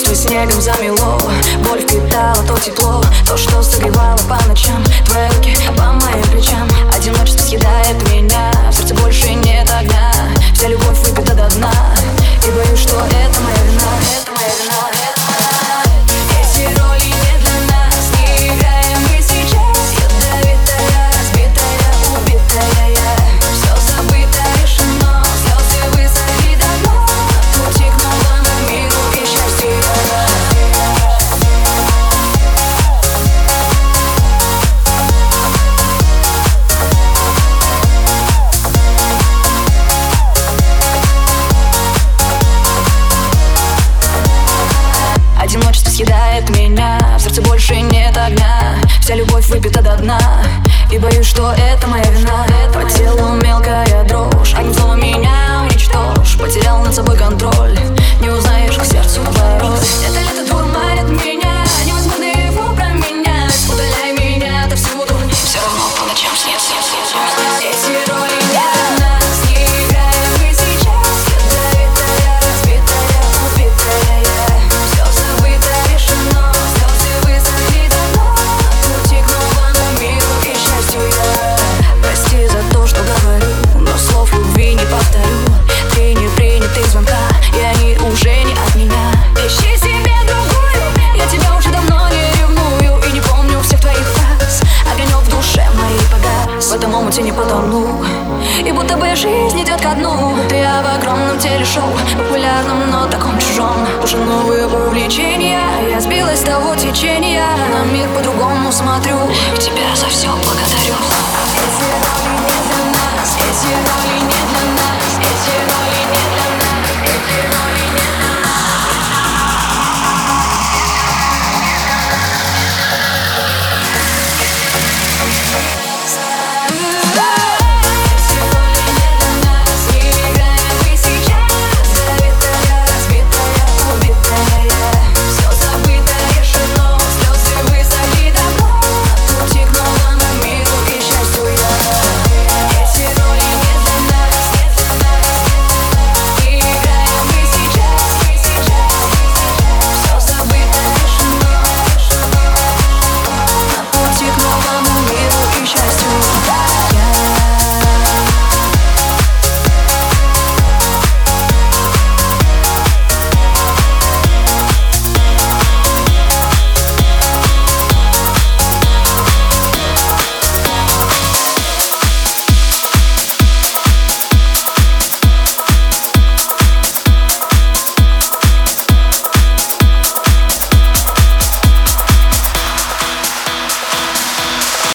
Почву снегом замело, боль впитала то тепло, то, что согревало по ночам. Твои руки по моим плечам. Одиночество съедает меня, в сердце больше нет огня. Вся любовь выпита до дна, и боюсь, что это моя вина. Это моя вина, это моя вина. Эти роли не для нас, не играем мы сейчас. Ядовитая, разбитая, убитая я. Все забыто, решено, слезы высохли давно. Пути к новому миру и счастью. Одиночество съедает меня, в сердце больше нет огня. Вся любовь выпита до дна, и боюсь, что это моя вина. По телу мелкая дрожь, одним словом меня уничтожь. Потерял над собой контроль, не узнаешь к сердцу порой. Это лето дурманит меня, невозможно его променять. Удаляй меня отовсюду, все равно по ночам снится. Эти роли не для нас, не играем мы сейчас. Ядовитая, разбитая, убитая я. Все забыто, решено, слезы высохли давно. Пути к новому миру и счастью я. Прости за то, что говорю, но слов любви не повторю. Ты не принятый звонка, и они уже не от меня. Ищи себе другую, я тебя уже давно не ревную. И не помню всех твоих фраз, огонек в душе моей погас. В этом омуте не потону, и будто бы жизнь идет ко дну. Ты в огромном телешоу, популярном, но таком чужом. Уже новые увлечения, я сбилась с того течения. На мир по-другому смотрю, и тебя за все благодарю. Эти роли не для нас, эти роли